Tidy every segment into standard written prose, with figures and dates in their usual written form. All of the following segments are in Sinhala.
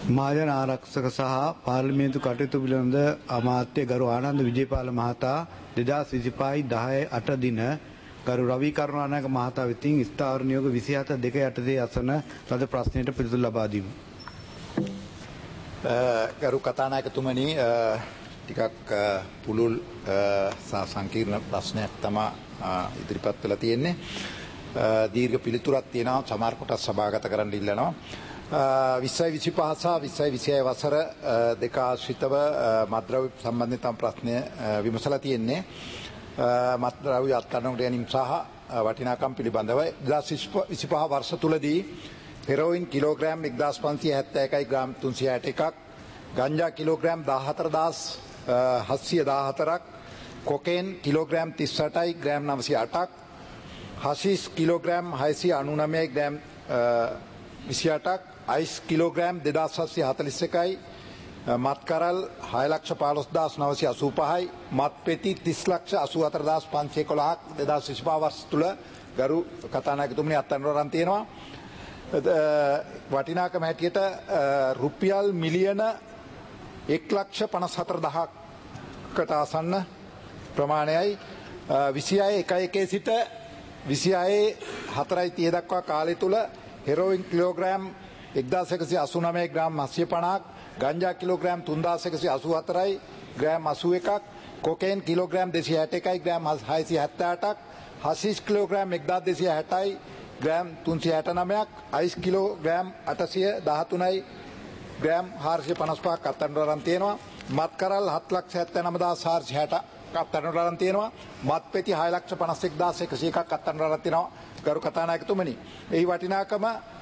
මහජන ආරක්ෂක සහ පාර්ලිමේන්තු කටයුතු පිළිබඳ අමාත්‍ය ගරු ආනන්ද විජේපාල මහතා 2025 10/8 දින ගරු රවි කරුණානායක මහතා වෙතින් ස්ථාවර නියෝග 27/2 යටතේ අසන ලද ප්‍රශ්නයට පිළිතුරු ලබා දීම. ගරු කතානායකතුමනි, ටිකක් පුළුල් සංකීර්ණ ප්‍රශ්නයක් තමයි ඉදිරිපත් වෙලා තියෙන්නේ. දීර්ඝ පිළිතුරක් තියෙනවා, සමහර කොටස් සභාගත කරන්න ඉල්ලනවා. 2025 සහ 2026 වසර දෙක ආශ්‍රිතව මත්ද්‍රව්‍ය සම්බන්ධයෙන් තම ප්‍රශ්නය විමසලා තියෙන්නේ. මත්ද්‍රව්‍ය අත්අඩංගුවට ගැනීම සහ වටිනාකම් පිළිබඳව 2025 වර්ෂ තුලදී හෙරෝයින් කිලෝග්‍රෑම් 1571යි ග්‍රෑම් 361ක්, ගංජා කිලෝග්‍රෑම් 14714ක්, කොකේන් කිලෝග්‍රෑම් 38යි ග්‍රෑම් 908ක්, හෂිෂ් කිලෝග්‍රෑම් 699යි ග්‍රෑම් 28ක්, අයිස් කිලෝග්‍රෑම් 2741යි, මත් කරල් 6,15,985යි, මත් පෙති 30,84,511ක් 2025 වර්ෂ තුල ගරු කතානායකතුමනි අත්අඩංගුවට තියෙනවා. වටිනාකම හැටියට රුපියල් මිලියන 1,54,000කට ආසන්න ප්‍රමාණයයි. 26/1 සිට 26/4 දක්වා කාලය තුල හෙරෝයින් කිලෝග්‍රෑම් 1189 ග්‍රෑම් 750ක්, ගංජා කිලෝග්‍රෑම් 3184යි ග්‍රෑම් 81ක්, කොකේන් කිලෝග්‍රෑම් 261යි ග්‍රෑම් 678ක්, හෂිෂ් කිලෝග්‍රෑම් 1260යි ග්‍රෑම් 369ක්, අයිස් කිලෝග්‍රෑම් 813යි ග්‍රෑම් 455ක් අත්අඩංගුවට තියෙනවා. මත් කරල් 7,79,460ක් අත්අඩංගුවට තියෙනවා. මත් පෙති 6,51,101ක් අත්අඩංගුවට තියෙනවා. ගරු කතානායකතුමනි, එහි වටිනාකම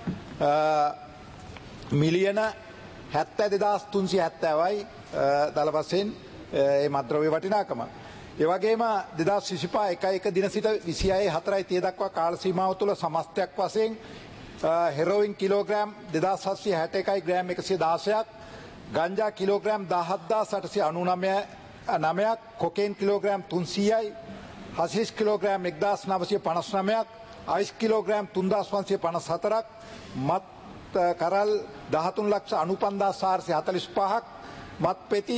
මිලියන 72,370යි දල වශයෙන් මේ මත්ද්‍රව්‍ය වටිනාකම. ඒ වගේම 2025 1 දින සිට 26/4 දක්වා කාල සීමාව තුළ සමස්තයක් වශයෙන් හෙරෝයින් කිලෝග්‍රෑම් 2761යි ග්‍රෑම් 116ක්, ගංජා කිලෝග්‍රෑම් 17,899ක්, කොකේන් කිලෝග්‍රෑම් 300යි, හෂිෂ් කිලෝග්‍රෑම් 1,959ක්, අයිස් කිලෝග්‍රෑම් 3,554ක්, මත් කරල් 13,95,445ක්, මත් පෙති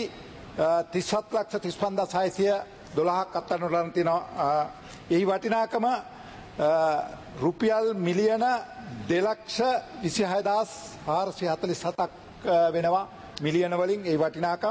37,35,612ක් අත්අඩංගුවට තියෙනවා. එහි වටිනාකම රුපියල් මිලියන 2,26,447ක් වෙනවා. මිලියන වලින් ඒ වටිනාකම්.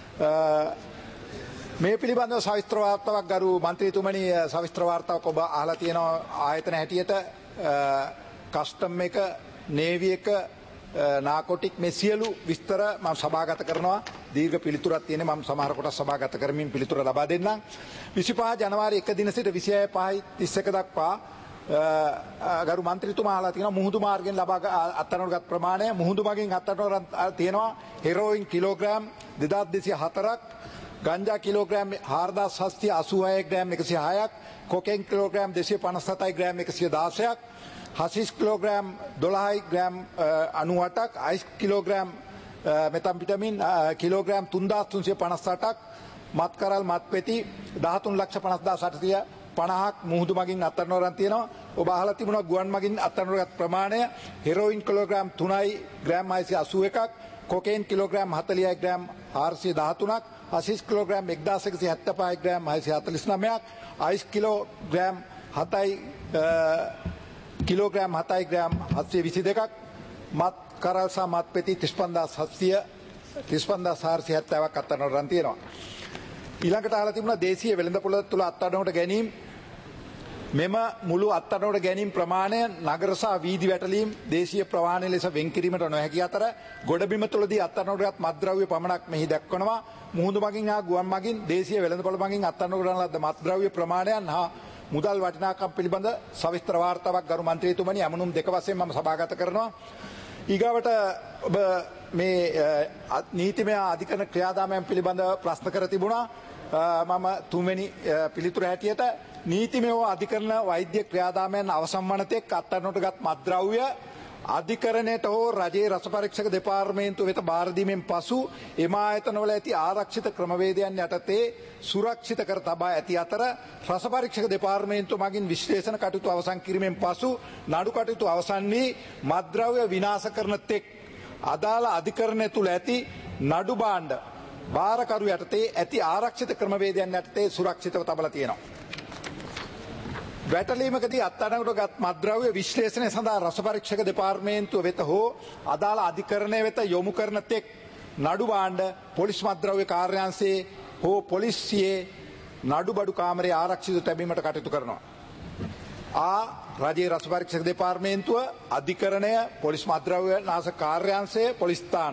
මේ පිළිබඳව සවිස්තර වාර්තාවක් ගරු මන්ත්‍රීතුමනි, සවිස්තර වාර්තාවක් ඔබ අහලා තියෙනවා. ආයතන හැටියට කස්ටම් එක, නේවි එක, නාකොටික් මේ සියලු විස්තර මම සභාගත කරනවා. දීර්ඝ පිළිතුරක් තියෙන මම සමහර කොටස් සභාගත කරමින් පිළිතුර ලබා දෙන්නම්. 25 ජනවාරි 1 දින සිට 26/5/31 දක්වා ගරු මන්ත්‍රීතුමා අහලා තියෙනවා මුහුදු මාර්ගයෙන් ලබා අත්අඩංගුවට ප්‍රමාණය. මුහුදු මගින් අත්අඩංගුවට තියෙනවා හෙරෝයින් කිලෝග්‍රෑම් 2204ක්, ගංජා කිලෝග්‍රෑම් 4,786 ග්‍රෑම් 106ක්, කොකේන් කිලෝග්‍රෑම් 257යි ග්‍රෑම් 116ක්, හෂිෂ් කිලෝග්‍රෑම් 12යි ග්‍රෑම් 98ක්, අයිස් කිලෝග්‍රෑම් මෙතම්පිටමින් කිලෝග්‍රෑම් 3,358ක්, මත් කරල් මත් පෙති 13,50,850ක් මුහුදු මගින් අත්අඩංගුවට තියෙනවා. ඔබ අහලා තිබුණා ගුවන් මගින් අත්අඩංගුවට ප්‍රමාණය හෙරෝයින් කිලෝග්‍රෑම් 3යි ග්‍රෑම් 681ක්, කොකේන් කිලෝග්‍රෑම් 40යි ග්‍රෑම් 413ක්, හෂිෂ් කිලෝග්‍රෑම් 1,175යි ග්‍රෑම් 649ක්, අයිස් කිලෝග්‍රෑම් 7යි කිලෝග්‍රෑම් 7යි ග්‍රෑම් 722ක්, මත් කරල් සහ මත් පෙති 35,470ක් අත්අඩංගුවට තියෙනවා. ඊළඟට අහලා තිබුණා දේශීය වෙළඳපොළ තුළ අත්අඩංගුවට ගැනීම. මෙම මුළු අත්අඩංගුවට ගැනීම ප්‍රමාණය නගර සහ වීදි වැටලීම් දේශීය ප්‍රවාහන ලෙස වෙන් කිරීමට නොහැකි අතර ගොඩබිම තුළදී අත්අඩංගුවට මත්ද්‍රව්‍ය පමණක් මෙහි දක්වනවා. මුහුදු මගින් හා ගුවන් මගින් දේශීය වෙළඳපොළ මගින් අත්අඩංගුවට ලද මත්ද්‍රව්‍ය ප්‍රමාණයන් හා මුදල් වටිනාකම් පිළිබඳ සවිස්තර වාර්තාවක් ගරු මන්ත්‍රීතුමනි ඇමනුම් දෙක වශයෙන් මම සභාගත කරනවා. ඊගාවට ඔබ මේ නීතිමය අධිකරණ ක්‍රියාදාමයන් පිළිබඳ ප්‍රශ්න කර තිබුණා. මම තුන්වෙනි පිළිතුර හැටියට නීතිමය අධිකරණ වෛද්‍ය ක්‍රියාදාමයන් අවසන් වන තෙක් අත්අඩංගුවටගත් මත්ද්‍රව්‍ය අධිකරණයට හෝ රජයේ රස පරීක්ෂක දෙපාර්තමේන්තුව වෙත බාර දීමෙන් පසු එම ආයතනවල ඇති ආරක්ෂිත ක්‍රමවේදයන් යටතේ සුරක්ෂිත කර තබා ඇති අතර රස පරීක්ෂක දෙපාර්තමේන්තුව මගින් විශ්ලේෂණ කටයුතු අවසන් කිරීමෙන් පසු නඩු කටයුතු අවසන් වී මත්ද්‍රව්‍ය විනාශ කරන තෙක් අදාළ අධිකරණය තුල ඇති නඩු භාණ්ඩ භාරකරු යටතේ ඇති ආරක්ෂිත ක්‍රමවේදයන් යටතේ සුරක්ෂිතව තබලා තියෙනවා. වැටලීමකදී අත්අඩංගුවට මත්ද්‍රව්‍ය විශ්ලේෂණය සඳහා රස පරීක්ෂක දෙපාර්තමේන්තුව වෙත හෝ අදාළ අධිකරණය වෙත යොමු කරන තෙක් නඩු භාණ්ඩ පොලිස් මත්ද්‍රව්‍ය කාර්යාංශයේ හෝ පොලිසියේ නඩු බඩු කාමරයේ ආරක්ෂිත තැබීමට කටයුතු කරනවා. රජයේ රස පරීක්ෂක දෙපාර්තමේන්තුව අධිකරණය පොලිස් මත්ද්‍රව්‍ය නාශක කාර්යාංශය පොලිස් ස්ථාන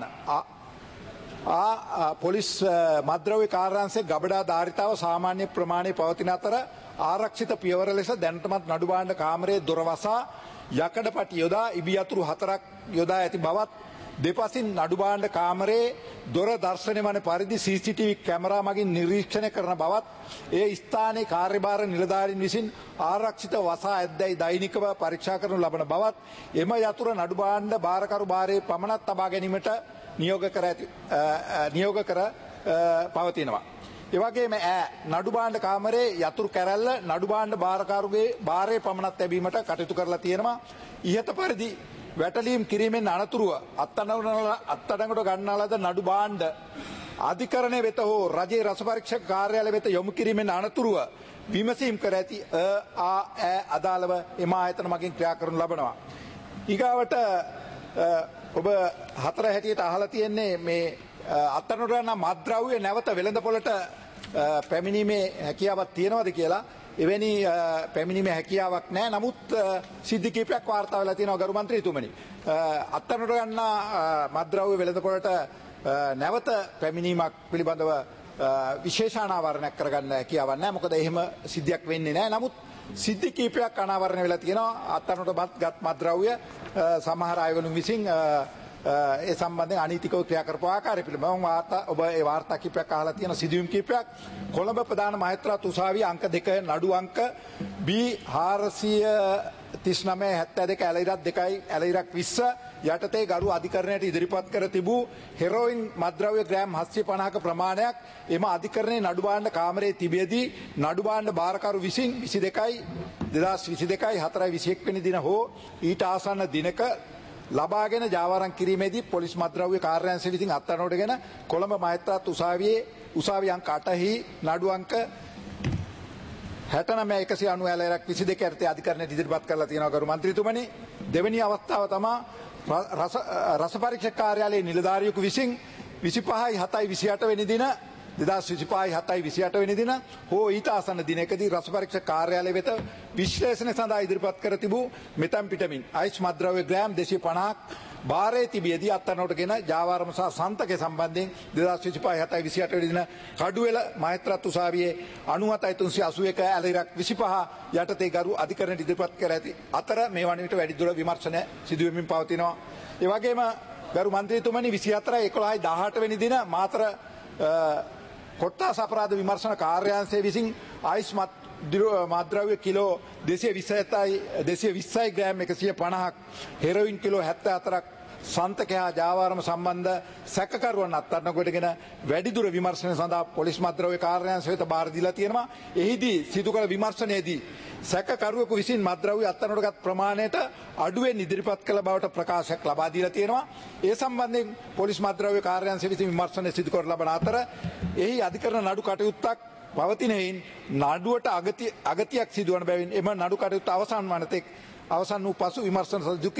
පොලිස් මත්ද්‍රව්‍ය කාර්යාංශයේ ගබඩා ධාරිතාව සාමාන්‍ය ප්‍රමාණයේ පවතින අතර ආරක්ෂිත පියවර ලෙස දැනටමත් නඩු භාණ්ඩ කාමරයේ දොර වසා යකඩපටි යොදා ඉබි යතුරු 4ක් යොදා ඇති බවත් දෙපසින් නඩු භාණ්ඩ කාමරයේ දොර දර්ශනය වන පරිදි CCTV කැමරා මගින් නිරීක්ෂණය කරන බවත් ඒ ස්ථානයේ කාර්යභාර නිලධාරීන් විසින් ආරක්ෂිත වසා ඇද්දැයි දෛනිකව පරීක්ෂා කරනු ලබන බවත් එම යතුරු නඩු භාණ්ඩ භාරකරු භාරයේ පමණක් තබා ගැනීමට නියෝග කර පවතිනවා. එවැගේම නඩු භාණ්ඩ කාමරයේ යතුරු කැරැල්ල නඩු භාණ්ඩ භාරකරුගේ භාරයේ පමණක් තැබීමට කටයුතු කරලා තියෙනවා. ඉහත පරිදි වැටලීම් කිරීමෙන් අනතුරුව අත්අඩංගුවට ගන්නා ලද නඩු භාණ්ඩ අධිකරණය වෙත හෝ රජයේ රස පරීක්ෂක කාර්යාලය වෙත යොමු කිරීමෙන් අනතුරුව විමසීම් කර ඇති අදාළව එම ආයතන මගින් ක්‍රියා කරනු ලබනවා. ඊගාවට ඔබ හතර හැටියට අහලා තියෙන්නේ මේ අත්අඩංගුවට ගන්නා මත්ද්‍රව්‍ය නැවත වෙළඳපොළට පැමිණීමේ හැකියාවක් තියෙනවද කියලා. එවැනි පැමිණීමේ හැකියාවක් නැහැ. නමුත් සිද්ධි කිහිපයක් වාර්තා වෙලා තියෙනවා ගරු මන්ත්‍රීතුමනි. අත්අඩංගුවට ගන්නා මත්ද්‍රව්‍ය වෙළඳපොළට නැවත පැමිණීමක් පිළිබඳව විශේෂ අනාවරණයක් කරගන්න හැකියාවක් නැහැ. මොකද එහෙම සිද්ධියක් වෙන්නේ නැහැ. නමුත් සිද්ධි කිහිපයක් අනාවරණය වෙලා තියෙනවා. අත්අඩංගුවට ගත් මත්ද්‍රව්‍ය සමහර අයවලුන් විසින් ඒ සම්බන්ධයෙන් අනීතිකව ක්‍රියා කරපු ආකාරය පිළිබඳව ඔබ ඒ වාර්තා කිහිපයක් අහලා තියෙන සිදුවීම් කිහිපයක් කොළඹ ප්‍රධාන මහේස්ත්‍රාත් උසාවිය අංක 2 නඩු අංක B 439/72 ඇලයිරක් 2 ඇලයිරක් 20 යටතේ ගරු අධිකරණයට ඉදිරිපත් කර තිබූ හෙරෝයින් මත්ද්‍රව්‍ය ග්‍රෑම් 750ක ප්‍රමාණයක් එම අධිකරණයේ නඩු භාණ්ඩ කාමරයේ තිබෙදී නඩු භාණ්ඩ භාරකරු විසින් 2022 4/21 වෙනි දින හෝ ඊට ආසන්න දිනක ලබාගෙන ජාවාරම් කිරීමේදී පොලිස් මත්ද්‍රව්‍ය කාර්යාංශය විසින් අත්අඩංගුවටගෙන කොළඹ මහේස්ත්‍රාත් උසාවියේ අංක 8හි නඩු අංක 69/190 යටතේ අධිකරණයට ඉදිරිපත් කරලා තියෙනවා ගරු මන්ත්‍රීතුමනි. දෙවෙනි අවස්ථාව තමයි රස පරීක්ෂක කාර්යාලයේ නිලධාරියෙකු විසින් 25/7/28 වෙනි දින 2025/7/28 වෙනි දින හෝ ඊට ආසන්න දිනකදී රස පරීක්ෂක කාර්යාලය වෙත විශ්ලේෂණ සඳහා ඉදිරිපත් කර තිබූ මෙතැම්පිටමින් අයිස් මත්ද්‍රව්‍ය ග්‍රෑම් 250ක් භාරයේ තිබියදී අත්අඩංගුවටගෙන ජාවාරම සහ සන්තකය සම්බන්ධයෙන් 2025/7/28 වෙනි දින කඩුවෙල මහේස්ත්‍රාත් උසාවියේ 97/381 ඇලයිරක් 25 යටතේ ගරු අධිකරණයට ඉදිරිපත් කර ඇති අතර මේ වන විට වැඩිදුර විමර්ශන සිදු වෙමින් පවතිනවා. ඒ වගේම ගරු මන්ත්‍රීතුමනි 24/11/18 වෙනි දින මාතර කොට්ටාස අපරාධ විමර්ශන කාර්යාංශය විසින් අයිස් මත්ද්‍රව්‍ය කිලෝ 220යි ග්‍රෑම් 150ක් හෙරොයින් කිලෝ 74ක් සන්තක හා ජාවාරම සම්බන්ධ සැකකරුවන් අත්අඩංගුවටගෙන වැඩිදුර විමර්ශනය සඳහා පොලිස් මත්ද්‍රව්‍ය කාර්යාංශය වෙත බාර දීලා තියෙනවා. එහිදී සිදු කළ විමර්ශනයේදී සැකකරුවෙකු විසින් මත්ද්‍රව්‍ය අත්අඩංගුවටගත් ප්‍රමාණයට අඩුවෙන් ඉදිරිපත් කළ බවට ප්‍රකාශයක් ලබා දීලා තියෙනවා. ඒ සම්බන්ධයෙන් පොලිස් මත්ද්‍රව්‍ය කාර්යාංශය විසින් විමර්ශනය සිදු කර ලබන අතර එහි අධිකරණ නඩු කටයුත්තක් පවතින හේයින් නඩුවට අගතියක් සිදුවන බැවින් එම නඩු කටයුත්ත අවසන් වන තෙක් අවසන් වූ පසු විමර්ශන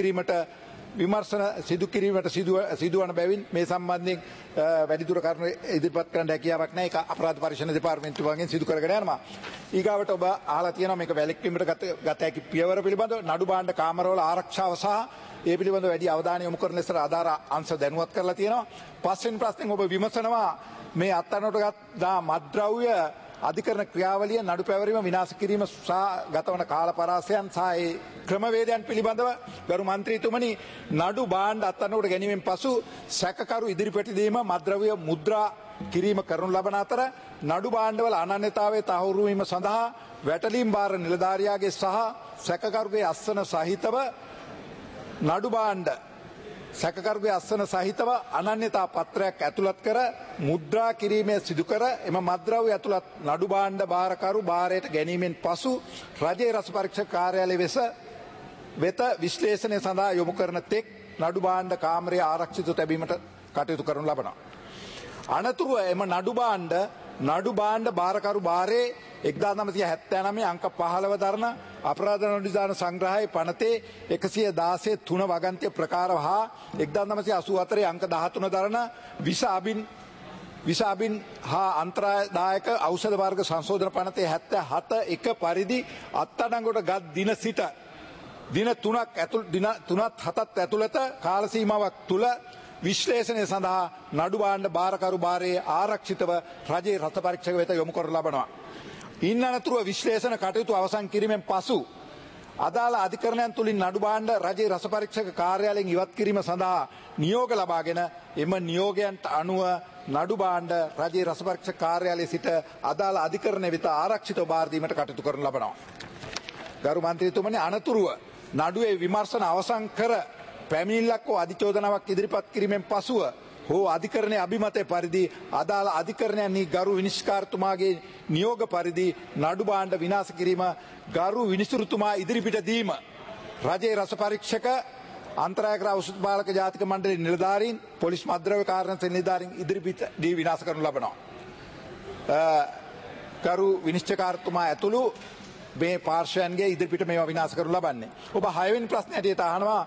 සිදුවන බැවින් මේ සම්බන්ධයෙන් වැඩිදුර කරුණු ඉදිරිපත් කරන්න හැකියාවක් නැහැ. ඒක අපරාධ පරීක්ෂණ දෙපාර්තමේන්තුවගෙන් සිදු කරගෙන යනවා. ඊගාවට ඔබ අහලා තියෙනවා මේක වැළැක්වීමට ගත හැකි පියවර පිළිබඳව නඩු භාණ්ඩ කාමරවල ආරක්ෂාව සහ ඒ පිළිබඳව වැඩි අවධානය යොමු කරන ලෙස ආධාර අංශ දැනුවත් කරලා තියෙනවා. පස්වෙනි ප්‍රශ්නෙන් ඔබ විමසනවා මේ අත්අඩංගුවට මත්ද්‍රව්‍ය අධිකරණ ක්‍රියාවලිය නඩු පැවරීම විනාශ කිරීම සහ ගතවන කාල පරාසයන් සහ ඒ ක්‍රමවේදයන් පිළිබඳව ගරු මන්ත්‍රීතුමනි නඩු භාණ්ඩ අත්අඩංගුවට ගැනීමෙන් පසු සැකකරු ඉදිරිපත් දීම මත්ද්‍රව්‍ය මුද්‍රා කිරීම කරනු ලබන අතර නඩු භාණ්ඩවල අනන්‍යතාවය තහවුරු වීම සඳහා වැටලීම් භාර නිලධාරියාගේ සහ සැකකරුගේ අස්සන සහිතව නඩු භාණ්ඩ සැකකරුගේ අස්සන සහිතව අනන්‍යතා පත්‍රයක් ඇතුළත් කර මුද්‍රා කිරීමේ සිදු කර එම මත්ද්‍රව්‍ය ඇතුළත් නඩු භාණ්ඩ භාරකරු භාරයට ගැනීමෙන් පසු රජයේ රස පරීක්ෂක කාර්යාලය වෙත විශ්ලේෂණය සඳහා යොමු කරන තෙක් නඩු භාණ්ඩ කාමරයේ ආරක්ෂිත තැබීමට කටයුතු කරනු ලබනවා. අනතුරුව එම නඩු භාණ්ඩ භාරකරු භාරයේ 1979 අංක 15 දරන අපරාධ නඩු නිධාන සංග්‍රහයේ පනතේ 116 3 වගන්තිය ප්‍රකාර හා 1984 අංක 13 දරන විස අබින් හා අන්තරායදායක ඖෂධ වර්ග සංශෝධන පනතේ 77 1 පරිදි අත්අඩංගුවට ගත් දින සිට දින 3ත් 7ත් ඇතුළත කාල සීමාවක් තුල විශ්ලේෂණය සඳහා නඩු භාණ්ඩ භාරකරු භාරයේ ආරක්ෂිතව රජයේ රස පරීක්ෂක වෙත යොමු කර ලබනවා. ඉන් අනතුරුව විශ්ලේෂණ කටයුතු අවසන් කිරීමෙන් පසු අදාළ අධිකරණයන් තුලින් නඩු භාණ්ඩ රජයේ රස පරීක්ෂක කාර්යාලයෙන් ඉවත් කිරීම සඳහා නියෝග ලබාගෙන එම නියෝගයන්ට අනුව නඩු භාණ්ඩ රජයේ රස පරීක්ෂක කාර්යාලයේ සිට අදාළ අධිකරණය වෙත ආරක්ෂිතව බාර දීමට කටයුතු කරනු ලබනවා. ගරු මන්ත්‍රීතුමනි, අනතුරුව නඩුවේ විමර්ශන අවසන් කර පැමිණිල්ලක් හෝ අධිචෝදනාවක් ඉදිරිපත් කිරීමෙන් පසුව හෝ අධිකරණයේ අභිමතය පරිදි අදාළ අධිකරණයන්හි ගරු විනිශ්චයකාරතුමාගේ නියෝග පරිදි නඩු භාණ්ඩ විනාශ කිරීම ගරු විනිසුරුතුමා ඉදිරිපිට දීම රජයේ රස පරීක්ෂක අන්තරායකර ඖෂධ පාලක ජාතික මණ්ඩලයේ නිලධාරීන් පොලිස් මද්ද්‍රව්‍ය කාර්යාංශයේ නිලධාරීන් ඉදිරිපිට දී විනාශ කරනු ලබනවා. ගරු විනිශ්චයකාරතුමා ඇතුළු මේ පාර්ශ්වයන්ගේ ඉදිරිපිට මේවා විනාශ කරනු ලබන්නේ. ඔබ 6 වෙනි ප්‍රශ්නේ ඇටියට අහනවා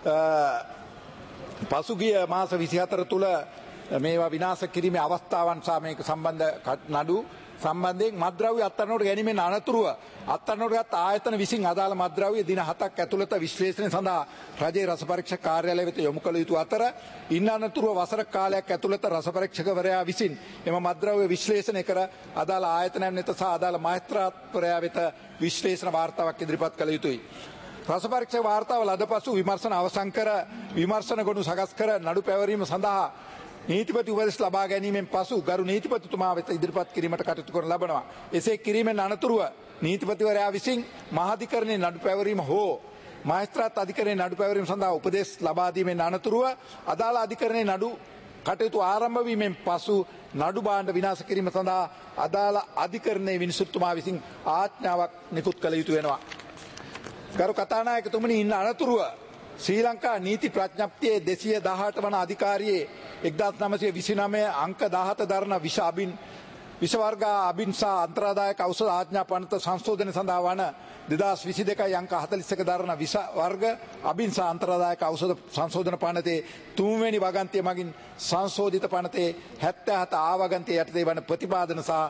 පසුගිය මාස 24 තුල මේවා විනාශ කිරීමේ අවස්ථාවන් සහ මේක සම්බන්ධ නඩු සම්බන්ධයෙන් මත්ද්‍රව්‍ය අත්අඩංගුවට ගැනීමෙන් අනතුරුව අත්අඩංගුවටගත් ආයතන විසින් අදාළ මත්ද්‍රව්‍ය දින 7ක් ඇතුළත විශ්ලේෂණය සඳහා රජයේ රස පරීක්ෂක කාර්යාලය වෙත යොමු කළ යුතු අතර ඉන් අනතුරුව වසර කාලයක් ඇතුළත රස පරීක්ෂකවරයා විසින් එම මත්ද්‍රව්‍ය විශ්ලේෂණය කර අදාළ ආයතනයන් වෙත සහ අදාළ මහේස්ත්‍රාත්වරයා වෙත විශ්ලේෂණ වාර්තාවක් ඉදිරිපත් කළ යුතුයි. රස පරීක්ෂක වාර්තාව ලද පසු විමර්ශන අවසන් කර විමර්ශන ගොනු සකස් කර නඩු පැවරීම සඳහා නීතිපති උපදෙස් ලබා ගැනීමෙන් පසු ගරු නීතිපතිතුමා වෙත ඉදිරිපත් කිරීමට කටයුතු කරන ලබනවා. එසේ කිරීමෙන් අනතුරුව නීතිපතිවරයා විසින් මහාධිකරණයේ නඩු පැවරීම හෝ මහේස්ත්‍රාත් අධිකරණයේ නඩු පැවරීම සඳහා උපදෙස් ලබා දීමෙන් අනතුරුව අදාළ අධිකරණයේ නඩු කටයුතු ආරම්භ වීමෙන් පසු නඩු භාණ්ඩ විනාශ කිරීම සඳහා අදාළ අධිකරණයේ විනිසුරුතුමා විසින් ආඥාවක් නිකුත් කළ යුතු වෙනවා. ගරු කතානායකතුමනි, ඉන්න අනතුරුව ශ්‍රී ලංකා නීති ප්‍රඥප්තියේ 218 වන අධිකාරියේ 1929 අංක 17 දරන විෂ වර්ග අබින් සහ අන්තරාදායක ඖෂධ ආඥා පනත සංශෝධනය සඳහා වන 2022 අංක 41 දරන විෂ වර්ග අබින් සහ අන්තරාදායක ඖෂධ සංශෝධන පනතේ 3 වෙනි වගන්තිය මගින් සංශෝධිත පනතේ 77 ආ වගන්තිය යටතේ වන ප්‍රතිපාදන සහ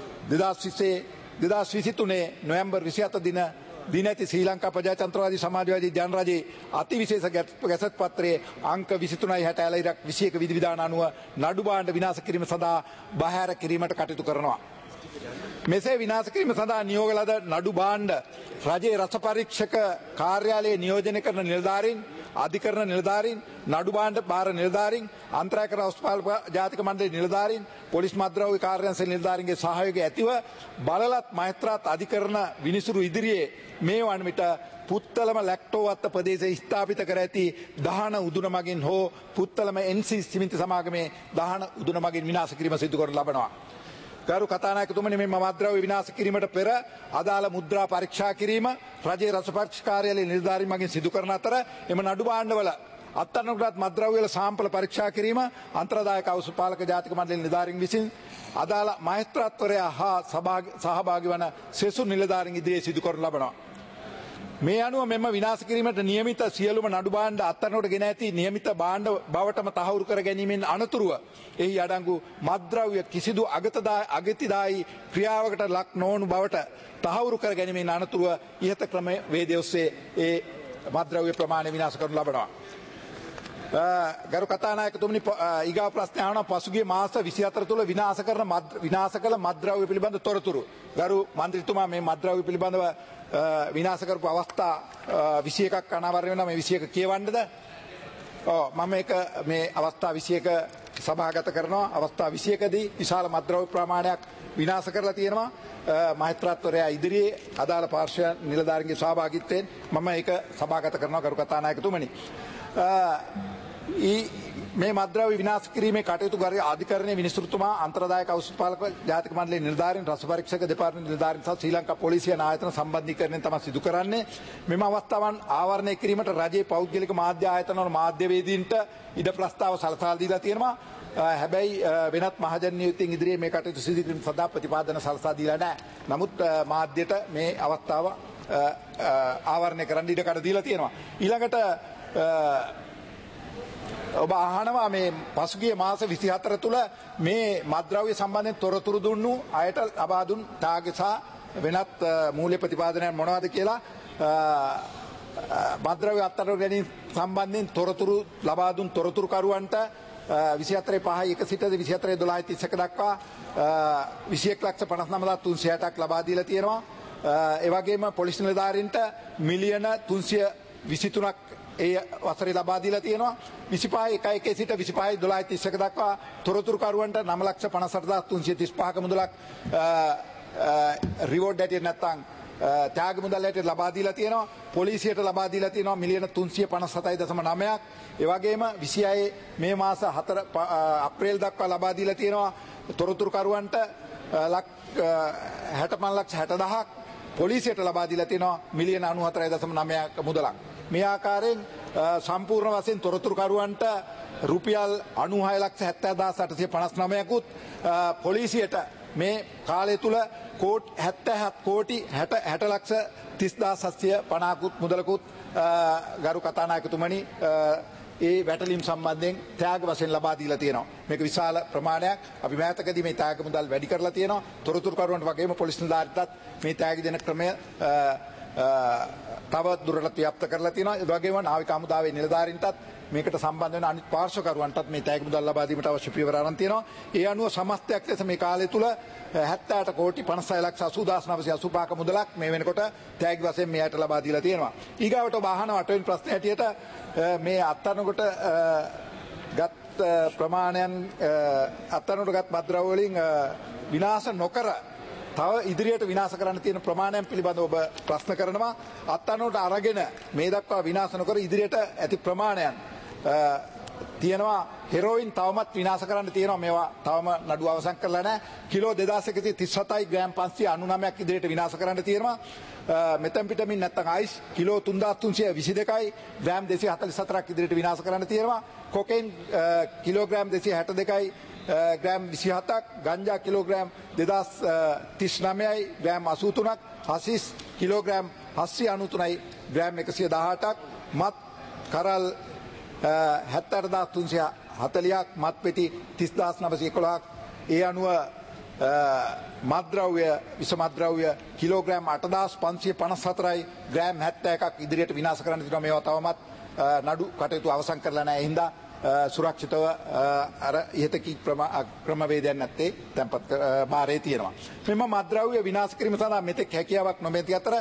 2023 නොවැම්බර් 27 දින ඇති ශ්‍රී ලංකා ප්‍රජාතන්ත්‍රවාදී සමාජවාදී ජනරජයේ අතිවිශේෂ ගැසට් පත්‍රයේ අංක 23/60 විධි විධාන අනුව නඩු භාණ්ඩ විනාශ කිරීම සඳහා බහැර කිරීමට කටයුතු කරනවා. මෙසේ විනාශ කිරීම සඳහා නියෝග ලද නඩු භාණ්ඩ රජයේ රස පරීක්ෂක කාර්යාලයේ නියෝජනය කරන නිලධාරීන්, අධිකරණ නිලධාරීන්, නඩු භාණ්ඩ භාර නිලධාරීන්, අන්තරායකර ඖෂධ පාලක ජාතික මණ්ඩලයේ නිලධාරීන්, පොලිස් මද්ද්‍රව්‍ය කාර්යාංශයේ නිලධාරීන්ගේ සහයෝගය ඇතිව බලලත් මහේස්ත්‍රාත් අධිකරණ විනිසුරු ඉදිරියේ මේ වන විට පුත්තලම ලැක්ටෝවත්ත ප්‍රදේශයේ ස්ථාපිත කර ඇති දහන උදුන මගින් හෝ පුත්තලම NC සිමෙන්ති සමාගමේ දහන උදුන මගින් විනාශ කිරීම සිදු කරනු ලබනවා. ගරු කතානායකතුමනි, මේ මත්ද්‍රව්‍ය විනාශ කිරීමට පෙර අදාළ මුද්‍රා පරීක්ෂා කිරීම රජයේ රස පරීක්ෂක කාර්යාලයේ නිලධාරීන් මගින් සිදු කරන අතර එම නඩු භාණ්ඩවල අත්අඩංගුවට මත්ද්‍රව්‍ය වල සාම්පල පරීක්ෂා කිරීම අන්තරාදායක ඖෂධ පාලක ජාතික මණ්ඩලයේ නිලධාරීන් විසින් අදාළ මහේස්ත්‍රාත්වරයා හා සහභාගී වන සෙසු නිලධාරීන් ඉදිරියේ සිදු කරනු ලබනවා. මේ අනුව මෙම විනාශ කිරීමට නියමිත සියලුම නඩු භාණ්ඩ අත්අඩංගුවට ගෙන ඇති නියමිත භාණ්ඩ බවටම තහවුරු කර ගැනීමෙන් අනතුරුව එහි අඩංගු මත්ද්‍රව්‍ය කිසිදු අගතිදායී ක්‍රියාවකට ලක් නොවනු බවට තහවුරු කර ගැනීමෙන් අනතුරුව ඉහත ක්‍රමවේදය ඔස්සේ ඒ මත්ද්‍රව්‍ය ප්‍රමාණය විනාශ කරනු ලබනවා. ගරු කතානායකතුමනි, ඊගා ප්‍රශ්නය අහනවා පසුගිය මාස 24 තුල විනාශ කළ මත්ද්‍රව්‍ය පිළිබඳ තොරතුරු. ගරු මන්ත්‍රීතුමා, මේ මත්ද්‍රව්‍ය පිළිබඳව විනාශ කරපු අවස්ථා 21ක් අනාවරණය වෙනවා. මේ 21 කියවන්නද? මම මේ අවස්ථා 21 සභාගත කරනවා. අවස්ථා 21දී විශාල මත්ද්‍රව්‍ය ප්‍රමාණයක් විනාශ කරලා තියෙනවා. මහේස්ත්‍රාත්වරයා ඉදිරියේ අදාළ පාර්ශ්ව නිලධාරීන්ගේ සහභාගීත්වයෙන් මම ඒක සභාගත කරනවා. ගරු කතානායකතුමනි, මේ මද්‍රව්‍ය විනාශ කිරීමේ කටයුතු අධිකරණයේ විනිසුරුතුමා අන්තරදායක අවශ්‍යපාලක ජාතික මණ්ඩලයේ නිලධාරීන් රස පරීක්ෂක දෙපාර්තමේන්තු නිලධාරීන් සහ ශ්‍රී ලංකා පොලිසිය ආයතන සම්බන්ධීකරණයෙන් තමයි සිදු කරන්නේ. මෙම අවස්ථාවන් ආවරණය කිරීමට රජයේ පෞද්ගලික මාධ්‍ය ආයතනවල මාධ්‍යවේදීන්ට ඉඩ ප්‍රස්තාව සලසලා දීලා තියෙනවා. හැබැයි වෙනත් මහජන නියුතින් ඉදිරියේ මේ කටයුතු සිදු කිරීම සඳහා ප්‍රතිපාදන සලසා දීලා නැහැ. නමුත් මාධ්‍යට මේ අවස්ථාව ආවරණය කරන්න ඉඩ කඩ දීලා තියෙනවා. ඊළඟට ඔබ අහනවා මේ පසුගිය මාස 24 තුල මේ මත්ද්‍රව්‍ය සම්බන්ධයෙන් තොරතුරු දුන්නු අයට ලබා දුන් තාග සහ වෙනත් මූල්‍ය ප්‍රතිපාදනයන් මොනවද කියලා මත්ද්‍රව්‍ය අත්අඩංගුවට ගැනීම සම්බන්ධයෙන් තොරතුරු ලබා දුන් තොරතුරුකරුවන්ට 24/5 සිට 24/12/31 දක්වා 21,59,360ක් ලබා දීලා තියෙනවා. ඒ වගේම පොලිස් නිලධාරීන්ට මිලියන 323ක් ඒ වසරේ ලබා දීලා තියෙනවා. 25/1 සිට 25/12/31 දක්වා තොරතුරුකරුවන්ට 9,58,335ක මුදලක් රිවෝඩ් හැටියට නැත්නම් ත්‍යාග මුදල් හැටියට ලබා දීලා තියෙනවා. පොලිසියට ලබා දීලා තියෙනවා මිලියන 357.9ක්. ඒ වගේම 26 මේ මාස 4 අප්‍රේල් දක්වා ලබා දීලා තියෙනවා තොරතුරුකරුවන්ට 65,60,000ක්. පොලිසියට ලබා දීලා තියෙනවා මිලියන 94.9ක මුදලක්. මේ ආකාරයෙන් සම්පූර්ණ වශයෙන් තොරතුරුකරුවන්ට රුපියල් 96,70,859කුත් පොලිසියට මේ කාලය තුල 70,60,30,30,750කුත් මුදලකුත් ගරු කතානායකතුමනි ඒ වැටලීම් සම්බන්ධයෙන් ත්‍යාග වශයෙන් ලබා දීලා තියෙනවා. මේක විශාල ප්‍රමාණයක්. අපි මෑතකදී මේ ත්‍යාග මුදල් වැඩි කරලා තියෙනවා. තොරතුරුකරුවන්ට වගේම පොලිස් නිලධාරීන්ටත් මේ ත්‍යාග දෙන ක්‍රමය තව දුරටත් ව්‍යාප්ත කරලා තියෙනවා. ඒ වගේම නාවික හමුදාවේ නිලධාරීන්ටත් මේකට සම්බන්ධ වෙන අනිත් පාර්ශ්වකරුවන්ටත් මේ ත්‍යාග මුදල් ලබා දීමට අවශ්‍ය පියවර අරන් තියෙනවා. ඒ අනුව සමස්තයක් ලෙස මේ කාලය තුල 78,56,80,985ක මුදලක් මේ වෙනකොට ත්‍යාග වශයෙන් මෙයට ලබා දීලා තියෙනවා. ඊගාවට ඔබ අහන අටවෙනි ප්‍රශ්නේ හැටියට මේ අත්අඩංගුවට ගත් ප්‍රමාණයන් අත්අඩංගුවට ගත් මත්ද්‍රව්‍ය වලින් විනාශ නොකර තව ඉදිරියට විනාශ කරන්න තියෙන ප්‍රමාණයන් පිළිබඳව ඔබ ප්‍රශ්න කරනවා. අත්අඩංගුවට අරගෙන මේ දක්වා විනාශ නොකර ඉදිරියට ඇති ප්‍රමාණයන් තියෙනවා. හෙරෝයින් තවමත් විනාශ කරන්න තියෙනවා. මේවා තවම නඩුව අවසන් කරලා නැහැ. කිලෝ 2137යි ග්‍රෑම් 599ක් ඉදිරියට විනාශ කරන්න තියෙනවා. මෙතැම්පිටමින් නැත්නම් අයිස් කිලෝ 3322යි ග්‍රෑම් 244ක් ඉදිරියට විනාශ කරන්න තියෙනවා. කොකේන් කිලෝග්‍රෑම් 262යි ග්‍රෑම් 27ක්, ගංජා කිලෝග්‍රෑම් 2039යි ග්‍රෑම් 83ක්, හසිස් කිලෝග්‍රෑම් 793යි ග්‍රෑම් 118ක්, මත් කරල් 78,340ක්, මත් පෙටි 30,911ක්. ඒ අනුව මත්ද්‍රව්‍ය විස මත්ද්‍රව්‍ය කිලෝග්‍රෑම් 8,554යි ග්‍රෑම් 71ක් ඉදිරියට විනාශ කරන්න තියෙනවා. මේවා තවමත් නඩු කටයුතු අවසන් කරලා නැහැ. හින්දා සුරක්ෂිතව අර ඉහත කී ක්‍රමවේදයන් නැත්තේ තැන්පත් බාරේ තියෙනවා. මෙම මත්ද්‍රව්‍ය විනාශ කිරීම සඳහා මෙතෙක් හැකියාවක් නොමැති අතර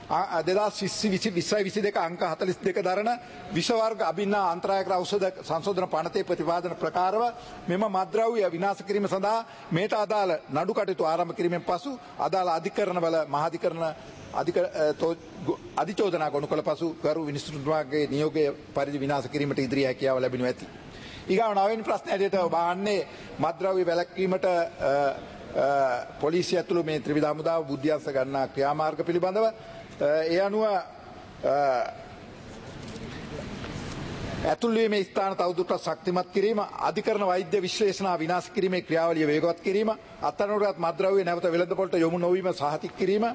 2022 අංක 42 දරන විෂ වර්ග අභින්න අන්තරායකර ඖෂධ සංශෝධන පනතේ ප්‍රතිපාදන ප්‍රකාරව මෙම මත්ද්‍රව්‍ය විනාශ කිරීම සඳහා මේට අදාළ නඩු කටයුතු ආරම්භ කිරීමෙන් පසු අදාළ අධිකරණවල මහාධිකරණ අධිචෝදනා ගොනු කළ පසු ගරු විනිසුරුතුමාගේ නියෝගය පරිදි විනාශ කිරීමට ඉදිරි හැකියාව ලැබෙනු ඇති. ඊගාව නවවෙනි ප්‍රශ්නය ඇරෙට බාන්නේ මත්ද්‍රව්‍ය වැළැක්වීමට පොලිසිය ඇතුළු මේ ත්‍රිවිධ හමුදාව බුද්ධ්‍යංශ ගන්නා ක්‍රියාමාර්ග පිළිබඳව ඒ අනුව ඇතුල්වීමේ ස්ථාන තවදුරටත් ශක්තිමත් කිරීම, අධිකරණ වෛද්‍ය විශ්ලේෂණ විනාශ කිරීමේ ක්‍රියාවලිය වේගවත් කිරීම, අත්අඩංගුවට මත්ද්‍රව්‍ය නැවත වෙළඳපොළට යොමු නොවීම සහතික කිරීම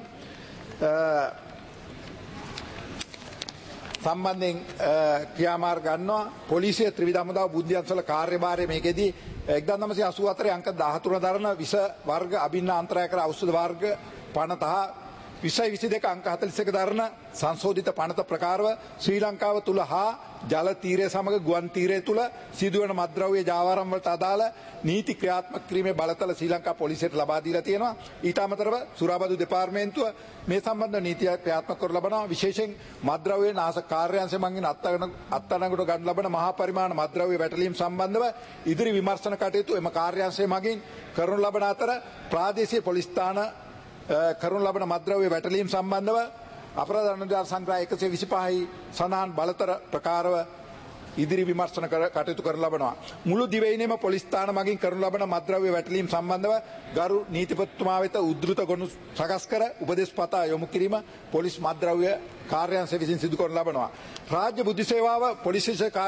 සම්බන්ධයෙන් ක්‍රියාමාර්ග ගන්නවා. පොලිසිය ත්‍රිවිධ හමුදාව බුද්ධ්‍යංශවල කාර්යභාරය මේකෙදී 1984 අංක 13 දරන විෂ වර්ග අභින්න අන්තරායකර ඖෂධ වර්ග පනත හා 2022 අංක 41 දරන සංශෝධිත පනත ප්‍රකාරව ශ්‍රී ලංකාව තුල හා ජල තීරය සමග ගුවන් තීරය තුල සිදුවන මත්ද්‍රව්‍ය ජාවාරම් වලට අදාළ නීති ක්‍රියාත්මක කිරීමේ බලතල ශ්‍රී ලංකා පොලිසියට ලබා දීලා තියෙනවා. ඊට අමතරව සුරාබදු දෙපාර්තමේන්තුව මේ සම්බන්ධ නීතිය ක්‍රියාත්මක කර ලබනවා. විශේෂයෙන් මත්ද්‍රව්‍ය නාශක කාර්යාංශය මගින් අත්අඩංගුවට ගන්න ලබන මහා පරිමාණ මත්ද්‍රව්‍ය වැටලීම් සම්බන්ධව ඉදිරි විමර්ශන කටයුතු එම කාර්යාංශය මගින් කරනු ලබන අතර ප්‍රාදේශීය පොලිස් ස්ථාන කරනු ලබන මත්ද්‍රව්‍ය වැටලීම් සම්බන්ධව අපරාධ අනුධාර සංග්‍රහ 125යි සඳහන් බලතර ප්‍රකාරව ඉදිරි විමර්ශන කටයුතු කරනු ලබනවා. මුළු දිවයිනේම පොලිස් ස්ථාන මගින් කරනු ලබන මත්ද්‍රව්‍ය වැටලීම් සම්බන්ධව ගරු නීතිපතිතුමා වෙත උද්දෘත ගොනු සකස් කර උපදෙස් පතා යොමු කිරීම පොලිස් මත්ද්‍රව්‍ය කාර්යාංශය විසින් සිදු කරනු ලබනවා. රාජ්‍ය බුද්ධි සේවාව පොලිස්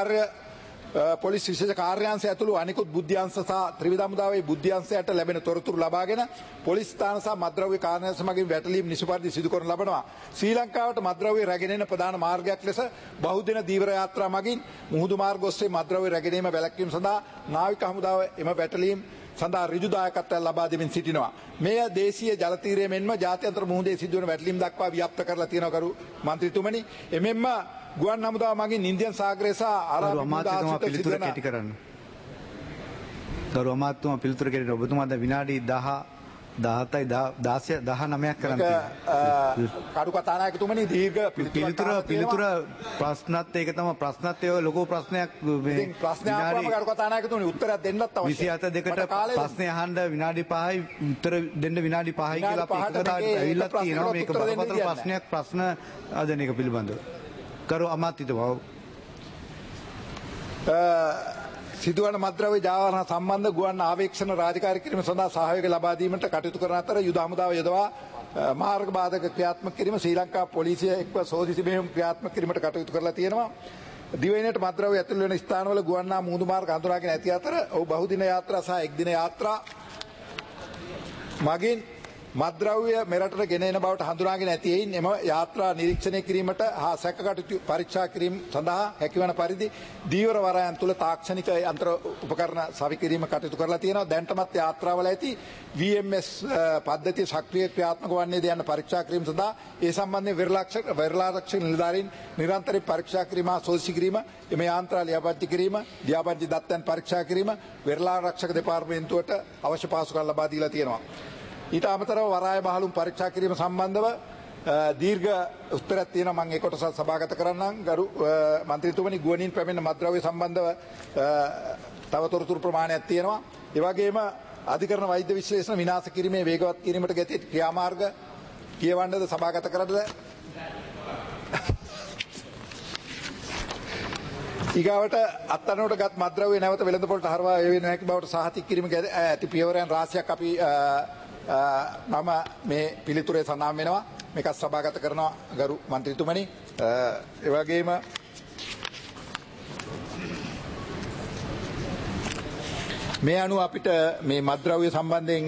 විශේෂ කාර්යාංශය ඇතුළු අනිකුත් බුද්ධ්‍යංශ සහ ත්‍රිවිධ හමුදාවේ බුද්ධ්‍යංශයට ලැබෙන තොරතුරු ලබාගෙන පොලිස් ස්ථාන සහ මත්ද්‍රව්‍ය කාර්යාංශ මගින් වැටලීම් නිසි පරිදි සිදු කරනු ලබනවා. ශ්‍රී ලංකාවට මත්ද්‍රව්‍ය රැගෙන එන ප්‍රධාන මාර්ගයක් ලෙස බහුදින දීවර යාත්‍රා මගින් මුහුදු මාර්ග ඔස්සේ මත්ද්‍රව්‍ය රැගෙන ඒම වැළැක්වීම සඳහා නාවික හමුදාව එම වැටලීම් සඳහා ඍජු දායකත්වයක් ලබා දෙමින් සිටිනවා. මෙය දේශීය ජල තීරය මෙන්ම ජාත්‍යන්තර මුහුදේ සිදුවන වැටලීම් දක්වා ව්‍යාප්ත කරලා තියෙනවා කරු මන්ත්‍රීතුමනි. එමෙන්ම ගුවන් හමුදාව මගින් ඉන්දියන් සාගරය සහ අරාබි අමාත්‍යතුමා පිළිතුර කෙටි කරන්න. ගරු අමාත්‍යතුමා පිළිතුර කෙටි ඔබතුමා දැන් විනාඩි 17යි 19ක් කරන් තියෙනවා. කරු කතානායකතුමනි දීර්ඝ පිළිතුර ප්‍රශ්නත් ඒක තමයි ප්‍රශ්නත් ඒ ලොකු ප්‍රශ්නයක් මේ ප්‍රශ්නයක් ආවම කරු කතානායකතුමනි උත්තරයක් දෙන්නත් අවශ්‍යයි. 27 දෙකට ප්‍රශ්නේ අහන්න විනාඩි 5යි උත්තර දෙන්න විනාඩි 5යි කියලා අපි එකකටත් ඇවිල්ලා තියෙනවා. මේක බරපතල ප්‍රශ්නයක් ප්‍රශ්න ආදෙන එක පිළිබඳව. කරු අමාත්‍යතුමා සිදුවන මත්ද්‍රව්‍ය ජාවාරණ සම්බන්ධ ගුවන් ආවේක්ෂණ රාජකාරී කිරීම සඳහා සහයෝගය ලබා දීමට කටයුතු කරන අතර යුද හමුදාව යොදවා මාර්ග බාධක ක්‍රියාත්මක කිරීම ශ්‍රී ලංකා පොලිසිය එක්ව සෝදිසි මෙහෙයුම් ක්‍රියාත්මක කිරීමට කටයුතු කරලා තියෙනවා. දිවයිනට මත්ද්‍රව්‍ය ඇතුළු වෙන ස්ථානවල ගුවන් මුහුදු මාර්ග හඳුනාගෙන ඇති අතර ඔහු බහුදින යාත්‍රා සහ එක්දින යාත්‍රා මගින් මත්ද්‍රව්‍ය මෙරටට ගෙන එන බවට හඳුනාගෙන ඇති එයින් එම යාත්‍රා නිරීක්ෂණය කිරීමට හා සැකකටයුතු පරීක්ෂා කිරීම සඳහා හැකිවන පරිදි දීවර වරායන් තුළ තාක්ෂණික යන්ත්‍ර උපකරණ සවි කිරීම කටයුතු කරලා තියෙනවා. දැන්ටමත් යාත්‍රාවල ඇති VMS පද්ධතිය සක්‍රිය ක්‍රියාත්මක වන්නේද යන පරීක්ෂා කිරීම සඳහා ඒ සම්බන්ධයෙන් වෙරළාරක්ෂක නිලධාරීන් නිරන්තරයෙන් පරීක්ෂා කිරීම හා සෝදිසි කිරීම එම යාන්ත්‍රා ලියාපදිංචි කිරීම ලියාපදිංචි දත්තයන් පරීක්ෂා කිරීම වෙරළාරක්ෂක දෙපාර්තමේන්තුවට අවශ්‍ය පහසුකම් ලබා දීලා තියෙනවා. ඊට අමතරව වරාය බහලුම් පරීක්ෂා කිරීම සම්බන්ධව දීර්ඝ උත්තරයක් තියෙනවා. මම ඒ කොටස සභාගත කරන්නම්. ගරු මන්ත්‍රීතුමනි ගුවනින් පැමිණෙන මත්ද්‍රව්‍ය සම්බන්ධව තව තොරතුරු ප්‍රමාණයක් තියෙනවා. ඒ වගේම අධිකරණ වෛද්‍ය විශ්ලේෂණ විනාශ කිරීමේ වේගවත් කිරීමට ගැති ක්‍රියාමාර්ග කියවන්නද සභාගත කරන්නද? ඊගාවට අත්අඩංගුවට ගත් මත්ද්‍රව්‍ය නැවත වෙළඳපොළට හරවා එවෙන හැකි බවට සහතික කිරීම ඇති පියවරයන් රාශියක් අපි මම මේ පිළිතුරේ සඳහන් වෙනවා. මේක සභාගත කරනවා ගරු මන්ත්‍රීතුමනි. ඒ වගේම මේ අනුව අපිට මේ මත්ද්‍රව්‍ය සම්බන්ධයෙන්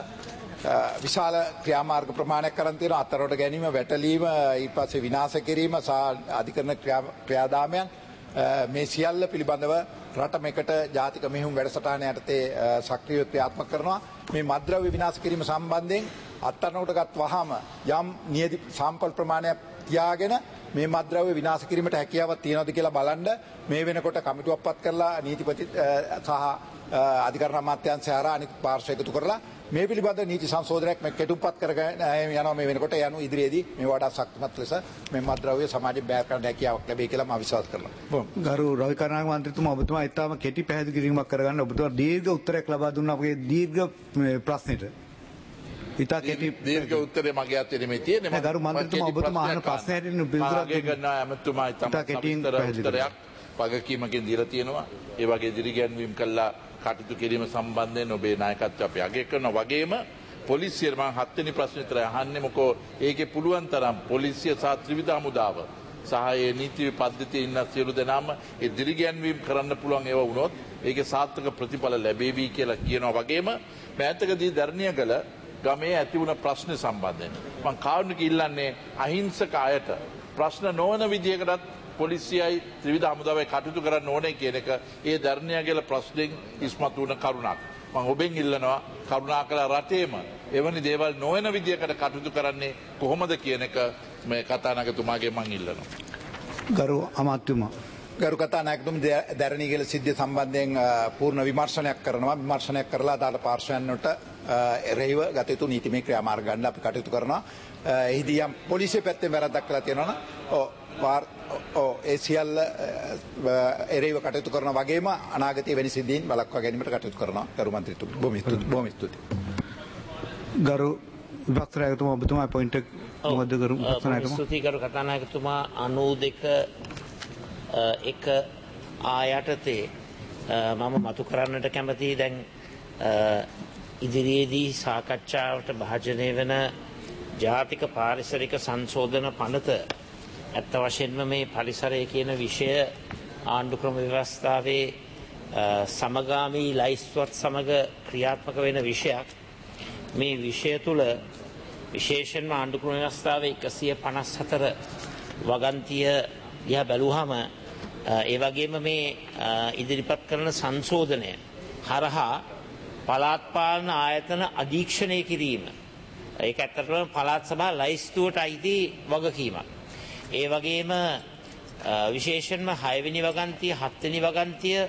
විශාල ක්‍රියාමාර්ග ප්‍රමාණයක් කරන් තියෙනවා. අත්අඩංගුවට ගැනීම, වැටලීම, ඊට පස්සේ විනාශ කිරීම සහ අධිකරණ ක්‍රියාදාමයන් මේ සියල්ල පිළිබඳව රට මේකට ජාතික මෙහෙයුම් වැඩසටහන යටතේ සක්‍රියව ක්‍රියාත්මක කරනවා. මේ මත්ද්‍රව්‍ය විනාශ කිරීම සම්බන්ධයෙන් අත්අඩංගුවට ගත් වහාම යම් නියති සාම්පල් ප්‍රමාණයක් තියාගෙන මේ මත්ද්‍රව්‍ය විනාශ කිරීමට හැකියාවක් තියනවද කියලා බලන්න මේ වෙනකොට කමිටුවක් පත් කරලා නීතිපති සහ අධිකරණ අමාත්‍යාංශය හරහා අනිත් පාර්ශ්ව එකතු කරලා මේ පිළිබඳ නීති සංශෝධනයක් මේ කෙටුම්පත් කරගෙන යනවා. මේ වෙනකොට යනු ඉදිරියේදී මේ වඩා ශක්තිමත් ලෙස මේ මත්ද්‍රව්‍ය සමාජයෙන් බැහැර කරන්න හැකියාවක් ලැබෙයි කියලා මම විශ්වාස කරනවා. ගරු රවි කරුණාරත්න මන්ත්‍රීතුමා ඔබතුමා ඊටම කෙටි පැහැදිලි කිරීමක් කරගන්න. ඔබතුමා දීර්ඝ උත්තරයක් ලබා දුන්නා අපගේ දීර්ඝ ප්‍රශ්නෙට. ඉතා කෙටි දීර්ඝ උත්තරේ මගේ අතේ නෙමෙයි තියෙන්නේ. ගරු මන්ත්‍රීතුමා ඔබතුමා අහන ප්‍රශ්න හැටින් පිළිතුරක් දෙන්න ඇමතුමා ඉතාම උත්තරයක් වගකීමකින් දීලා තියෙනවා. ඒ වගේ දිරිගැන්වීම් කළා කටයුතු කිරීම සම්බන්ධයෙන් ඔබේ නායකත්වය අපි අගය කරනවා. වගේම පොලිසිය මම 7 වෙනි ප්‍රශ්න විතරයි අහන්නේ. මොකෝ ඒකේ පුළුවන් තරම් පොලිසිය සහ ත්‍රිවිධ හමුදාව සහ ඒ නීති පද්ධතියේ ඉන්න සියලු දෙනාම ඒ දිරිගැන්වීම් කරන්න පුළුවන් ඒවා වුණොත් ඒකේ සාර්ථක ප්‍රතිඵල ලැබෙවි කියලා කියනවා. වගේම මෑතකදී දර්ණියගල ගමේ ඇති වුණ ප්‍රශ්න සම්බන්ධයෙන් මම කාරුණික ඉල්ලන්නේ අහිංසක අයට ප්‍රශ්න නොවන විදිහකටත් පොලිසියයි ත්‍රිවිධ හමුදාවයි කටයුතු කරන්න ඕනේ කියන එක ඒ දර්ණියගල ප්‍රශ්නෙන් ඉස්මතු වුණ කරුණක්. මම ඔබෙන් ඉල්ලනවා කරුණාකර රටේම එවැනි දේවල් නොවන විදිහකට කටයුතු කරන්නේ කොහොමද කියන එක මේ කතානායකතුමාගේ මම ඉල්ලනවා. ගරු අමාත්‍යතුමා ගරු කතානායකතුමා දැරණියගල සිද්ධිය සම්බන්ධයෙන් පූර්ණ විමර්ශනයක් කරනවා. විමර්ශනයක් කරලා අදාළ පාර්ශ්වයන්ට එරෙහිව ගත යුතු නීතිමය ක්‍රියාමාර්ග ගන්න අපි කටයුතු කරනවා. එහිදී යම් පොලිසිය පැත්තෙන් වැරද්දක් කළා තියෙනවා නම් ඒ සියල්ල එරෙහිව කටයුතු කරන වගේම අනාගතයේ වෙන සිද්ධීන් වළක්වා ගැනීමට කටයුතු කරනවා. ගරු මන්ත්‍රීතුමා බොහොම ස්තුතියි. ගරු විපක්ෂ නායකතුමා ඔබතුමා පොයින්ට් එක මොකද ගරු විපක්ෂ නායකතුමා? ස්තුතියි ගරු කතානායකතුමා 92 1 ආයතනයේ මම මතු කරන්නට කැමතියි දැන් ඉදිරියේදී සාකච්ඡාවට භාජනය වෙන ජාතික පාරිසරික සංශෝධන පනත ඇත්ත වශයෙන්ම මේ පරිසරය කියන විෂය ආණ්ඩුක්‍රම ව්‍යවස්ථාවේ සමගාමී ලයිස්තුවත් සමග ක්‍රියාත්මක වෙන විෂයක්. මේ විෂය තුළ විශේෂයෙන්ම ආණ්ඩුක්‍රම ව්‍යවස්ථාවේ 154 වගන්තිය දිහා බැලුවහම ඒ වගේම මේ ඉදිරිපත් කරන සංශෝධනය හරහා පළාත් පාලන ආයතන අධීක්ෂණය කිරීම ඒක ඇත්තටම පළාත් සභා ලයිස්තුවට අයිති වගකීමක්. ඒ වගේම විශේෂයෙන්ම 6 වෙනි වගන්තිය 7 වෙනි වගන්තිය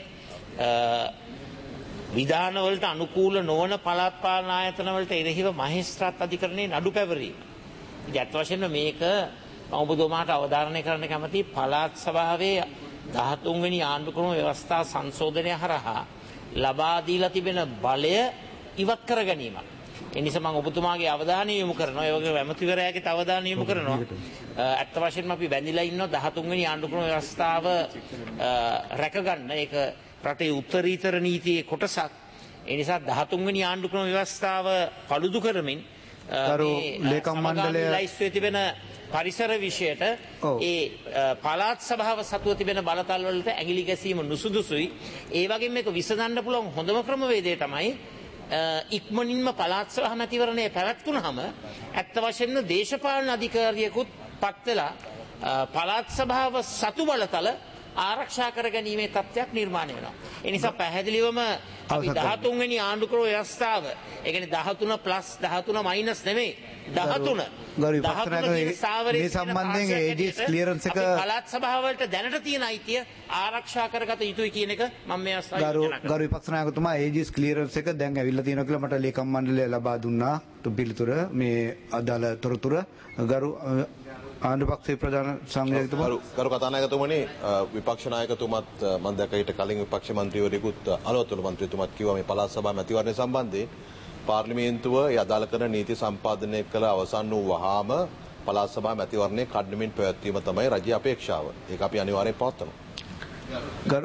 විධානවලට අනුකූල නොවන පළාත් පාලන ආයතන වලට එරෙහිව මහේස්ත්‍රාත් අධිකරණයේ නඩු පැවරීම. ඉතින් අත් වශයෙන්ම මේක මම ඔබතුමාට අවධාරණය කරන්න කැමතියි පළාත් සභාවේ 13 වෙනි ආණ්ඩුක්‍රම ව්‍යවස්ථා සංශෝධනය හරහා ලබා දීලා තිබෙන බලය ඉවත් කර ගැනීමක්. ඒ නිසා මම ඔබතුමාගේ අවධානය යොමු කරනවා. ඒ වගේම ඇමතිවරයාගේ අවධානය යොමු කරනවා. අත් වශයෙන්ම අපි බැඳිලා ඉන්නවා 13 වෙනි ආණ්ඩුක්‍රම ව්‍යවස්ථාව රැකගන්න. ඒක රටේ උත්තරීතර නීතියේ කොටසක්. ඒ නිසා 13 වෙනි ආණ්ඩුක්‍රම ව්‍යවස්ථාව paludu කරමින් ලේකම් මණ්ඩලයේ ලයිස්තුවේ තිබෙන පරිසර විෂයට ඒ පළාත් සභාව සතුව තිබෙන බලතල් වලට ඇඟිලි ගැසීම නුසුදුසුයි. ඒ වගේම මේක විසඳන්න පුළුවන් හොඳම ක්‍රමවේදය තමයි ඉක්මනින්ම පළාත් සභා මැතිවරණය පැවැත්වුනහම ඇත්ත වශයෙන්ම දේශපාලන අධිකාරියකුත් පත් වෙලා පළාත් සභාව සතු බලතල ආරක්ෂා කර ගැනීමේ තත්ත්වයක් නිර්මාණය වෙනවා. ඒ නිසා පැහැදිලිවම අපි 13 වෙනි ආණ්ඩුක්‍රම ව්‍යවස්ථාව, ඒ කියන්නේ 13 ප්ලස් 13 මයිනස් නෙමෙයි 13. මේ සම්බන්ධයෙන් ඒජිස් ක්ලියරන්ස් එක පළාත් සභාව වලට දැනට තියෙන අයිතිය ආරක්ෂා කරගත යුතුයි කියන එක මම මේ අවස්ථාවේ ගරු විපක්ෂ නායකතුමා ඒජිස් ක්ලියරන්ස් එක දැන් ඇවිල්ලා තියෙනවා කියලා මට ලේකම් මණ්ඩලය ලබා දුන්නා. පිළිතුර මේ අදාළ තොරතුර ගරු ආණ්ඩුපක්ෂයේ ප්‍රධාන සංඝයාතුමා ගරු කතානායකතුමනි විපක්ෂ නායකතුමත් මම දැක්ක ඊට කලින් විපක්ෂ මන්ත්‍රීවරයෙකුත් අලුත්වන මන්ත්‍රීතුමත් කිව්වා මේ පළාත් සභා මැතිවරණය සම්බන්ධයෙන් පාර්ලිමේන්තුව අදාළ කරන නීති සම්පාදනය කළ අවසන් වූ වහාම පළාත් සභා මැතිවරණය කඩිනමින් පැවැත්වීම තමයි රජයේ අපේක්ෂාව. ඒක අපි අනිවාර්යෙන් පවත්වනවා.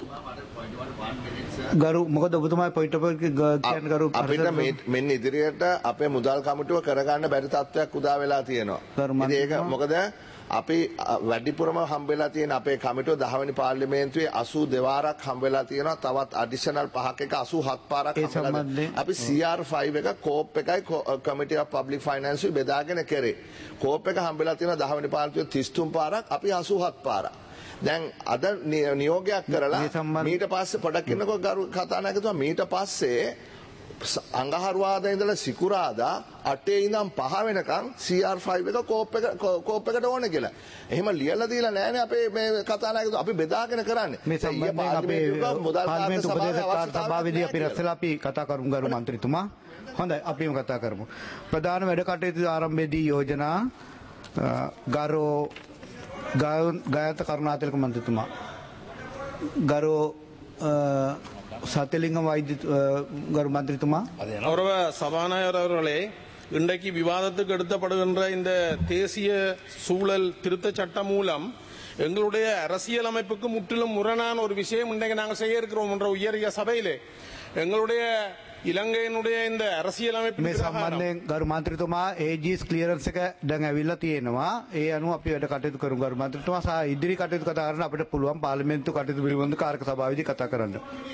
ගරු මොකද ඔබතුමා පොයින්ට් ඔෆ් කියන්නේ ගරු අපිට මෙන්න ඉදිරියට අපේ මුදල් කමිටුව කරගන්න බැරි තත්ත්වයක් උදා වෙලා තියෙනවා. ඉතින් ඒක මොකද අපි වැඩිපුරම හම්බෙලා තියෙන අපේ කමිටුව 10 වෙනි පාර්ලිමේන්තුවේ 82 වාරක් හම්බෙලා තියෙනවා. තවත් ඇඩිෂනල් 5ක එක 87 පාරක් හම්බෙලා. අපි CR5 එක කෝප් එකයි කමිටි ඔෆ් පබ්ලික් ෆයිනෑන්ස් බෙදාගෙන කරේ. කෝප් එක හම්බෙලා තියෙනවා 10 වෙනි පාර්ලිමේන්තුවේ 33 පාරක්, අපි 87 පාරක්. දැන් අද නියෝගයක් කරලා මීට පස්සේ පොඩක් ඉන්නකො ගරු කතානායකතුමා මීට පස්සේ අඟහරුවාදා ඉඳලා සිකුරාදා 8 ඉඳන් 5 වෙනකන් CR5 එක කෝප් එකට ඕනේ කියලා. එහෙම ලියලා දීලා නැහැනේ අපේ මේ කතානායකතුමා. අපි බෙදාගෙන කරන්නේ. මේ සම්බන්ධයෙන් අපේ පාර්ලිමේන්තු උපදේශක සභාවේදී අපි රැස්ලා අපි කතා කරමු ගරු මන්ත්‍රීතුමා. හොඳයි අපිම කතා කරමු. ප්‍රධාන වැඩ කටයුතු ආරම්භයේදී යෝජනා ගරු ගායත කරුණාතිලක මන්ත්‍රීතුමා ගරු சத்தியலிங்கம் வைத்திய கரு மந்திரித்துமா கௌரவ சபாநாயகர் அவர்களே, இன்றைக்கு விவாதத்துக்கு எடுத்தப்படுகின்ற இந்த தேசிய சூழல் திருத்த சட்டம் மூலம் எங்களுடைய அரசியல் அமைப்புக்கு முற்றிலும் முரணான ஒரு விஷயம் இன்றைக்கு நாங்கள் செய்ய இருக்கிறோம் என்ற உயரிய சபையிலே எங்களுடைய ඉලංගේනුடைய இந்த அரசியல் அமைப்பு මේ සම්බන්ධයෙන් ගරු මන්ත්‍රීතුමා ඒජිස් ක්ලියරන්ස් එක දැන් ඇවිල්ලා තියෙනවා. ඒ අනුව අපි වැඩ කටයුතු කරමු. ගරු මන්ත්‍රීතුමා සහ ඉදිරි කටයුතු කතා කරන්න අපිට පුළුවන් පාර්ලිමේන්තු කටයුතු පිළිබඳ කාර්ක සභාවේදී කතා කරන්න.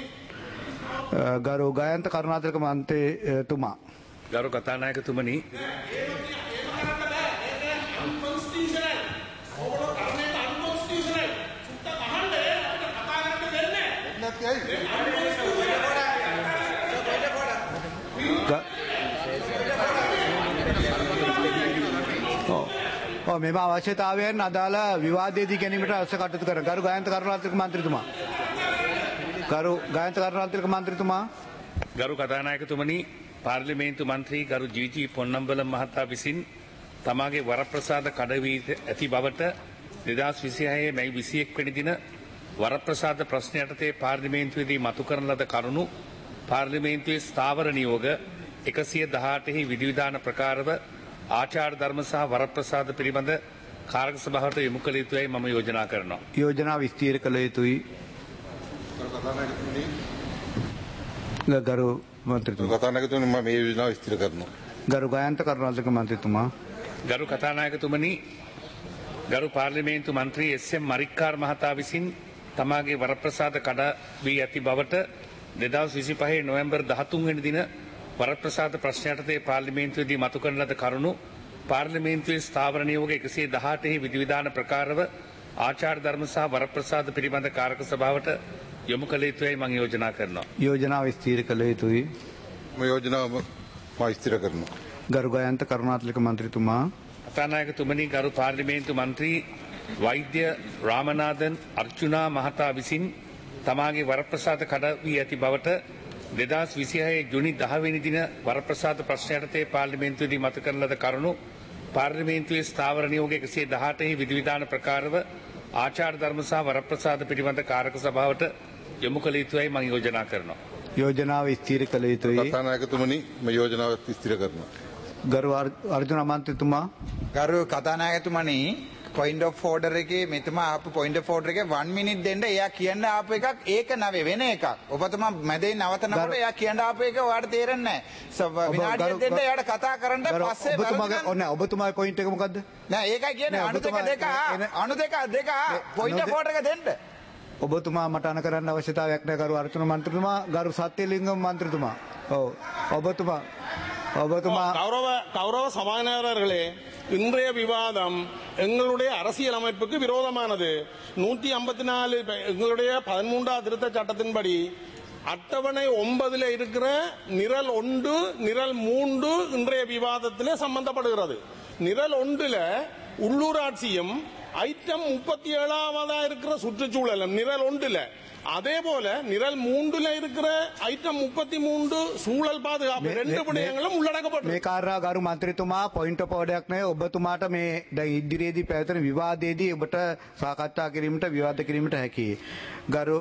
ගරු ගායන්ත කරුණාතිලක මන්ත්‍රීතුමා ගරු කතානායකතුමනි මෙම අවශ්‍යතාවයන් අදාළ විවාදයේදී ගැනීමට අවශ්‍ය කටයුතු කරන ගරු ගායන්ත කරුණාතිලක මන්ත්‍රීතුමා ගරු ගායන්ත කරුණාතිලක මන්ත්‍රීතුමා ගරු කතානායකතුමනි පාර්ලිමේන්තු මන්ත්‍රී ගරු ජී.ජී. පොන්නම්බල මහතා විසින් තමාගේ වරප්‍රසාද කඩවී ඇති බවට 2026 මැයි 21 වෙනි දින වරප්‍රසාද ප්‍රශ්න යටතේ පාර්ලිමේන්තුවේදී මතු කරන ලද කරුණු පාර්ලිමේන්තුවේ ස්ථාවර නියෝග 118 හි විධිවිධාන ප්‍රකාරව ආචාර ධර්ම සහ වරප්‍රසාද පිළිබඳ කාර්ක සභාවට යොමු කළ යුතුයි මම යෝජනා කරනවා. යෝජනා විස්තීර්ණ කළ යුතුයි. ගරු මන්ත්‍රීතුමා කතානායකතුමනි මම මේ යෝජනාව විස්තර කරනවා. ගරු ගායන්ත කරුණාතිලක මන්ත්‍රීතුමා ගරු කතානායකතුමනි ගරු පාර්ලිමේන්තු මන්ත්‍රී එස්.එම්. මරික්කාර් මහතා විසින් තමාගේ වරප්‍රසාද කඩා වී ඇති බවට 2025 නොවැම්බර් 13 වෙනි දින වරප්‍රසාද ප්‍රශ්න යටතේ පාර්ලිමේන්තුවේදී මතු කරන ලද කරුණු පාර්ලිමේන්තුවේ ස්ථාවර නියෝග 118 හි විධිවිධාන ප්‍රකාරව ආචාර ධර්ම සහ වරප්‍රසාද පිළිබඳ කාරක සභාවට යොමු කළ යුතුයි මම යෝජනා කරනවා. යෝජනාව ස්ථීර කළ යුතුයි. මේ යෝජනාව මම විස්තර කරනවා. ගරු ගායන්ත කරුණාතිලක මන්ත්‍රීතුමා කතානායකතුමනි ගරු පාර්ලිමේන්තු මන්ත්‍රී වෛද්‍ය රාමනාදන් අර්ජුනා මහතා විසින් තමාගේ වරප්‍රසාද කඩ වී ඇති බවට 2026 ජුනි 10 වෙනි දින වරප්‍රසාද ප්‍රශ්න යටතේ පාර්ලිමේන්තුවේදී මතු කරන ලද කරුණු පාර්ලිමේන්තුවේ ස්ථාවර නියෝග 118 හි විධිවිධාන ප්‍රකාරව ආචාර ධර්ම සහ වරප්‍රසාද පිළිබඳ කාරක සභාවට යොමු කළ යුතුයි මම යෝජනා කරනවා. යෝජනාව ස්ථීර කළ යුතුයි. කතානායකතුමනි මේ යෝජනාව විස්තර කරනවා. ගරු අර්ජුන මන්ත්‍රීතුමා ගරු කතානායකතුමනි පොයින්ට් ඔෆ් ඕඩර් එකේ මෙතුමා ආපු පොයින්ට් ඔෆ් ඕඩර් එකේ 1 මිනිත් දෙන්න එයා කියන්න ආපු එකක් ඒක නවේ වෙන එකක්. ඔබතුමා මැදින් නවතනකොට එයා කියන්න ආපු එක ඔයාලට තේරෙන්නේ නැහැ. විනාඩියක් දෙන්න එයාට කතා කරන්න පස්සේ ඔබතුමාගේ ඔන්න ඔබතුමාගේ පොයින්ට් එක මොකද්ද? නෑ ඒකයි කියන්නේ අණු දෙක පොයින්ට් ඔෆ් ඕඩර් එක දෙන්න. ඔබතුමා මට අන කරන්න අවශ්‍යතාවයක් නැහැ ගරු අර්ජුන මන්ත්‍රීතුමා ගරු සත්‍යලිංගම් මන්ත්‍රීතුමා. ඔව් ඔබතුමා கௌரவ சபாநாயகர்களே இன்றைய விவாதம் எங்களுடைய அரசியல் அமைப்புக்கு விரோதமானது. 154 எங்களுடைய 13வது திருத்த சட்டத்தின்படி அட்டவணை 9 இருக்கிற நிரல் 1 நிரல் 3 இன்றைய விவாதத்திலே சம்பந்தப்படுகிறது. நிரல் 1 உள்ளூராட்சியும் ஐட்டம் 37 இருக்கிற சுற்றுச்சூழலும் நிரல் 1 அதே போல நிரல் 3 இருக்கிற ஐட்டம் 33 சூழல் பாதுகாப்பு ரெண்டு விடயங்களும் உள்ளடக்கப்படும். මේ කාර්යා ගරු මන්ත්‍රීතුමා පොයින්ට් ඔෆ් ඕඩරයක් නැහැ. ඔබතුමාට මේ දැන් ඉදිරියේදී පැවැත්වෙන විවාදයේදී ඔබට සාකච්ඡා කිරීමට විවාද කිරීමට හැකියි. ගරු